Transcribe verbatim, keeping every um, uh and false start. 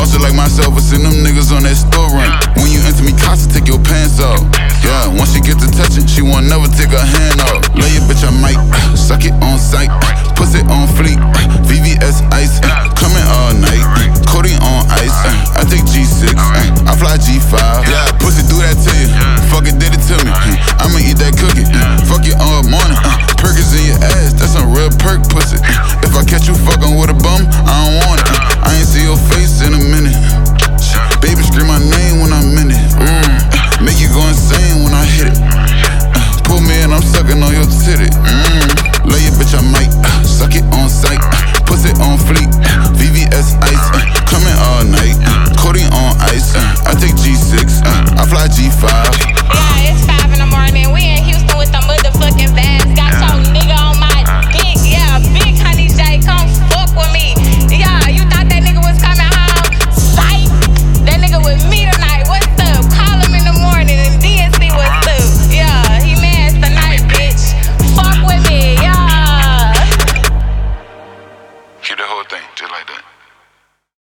Monster like myself, I send them niggas on that store run. When you enter me casa, take your pants off. Yeah, once she get to touching, she won't never take her hand off. Love your bitch, I might uh, suck it on sight, uh, pussy on fleek, uh, V V S ice, uh, coming all night, uh, codeine on ice, uh, I take G six, uh, I fly G five. Yeah, pussy do that to you, fuck it, did it to me. uh, I'ma eat that cookie, uh, fuck you all morning. uh, Perkins in your ass, that's some real perk pussy. uh, If I catch you fucking with a bum, I don't want it. uh, I ain't see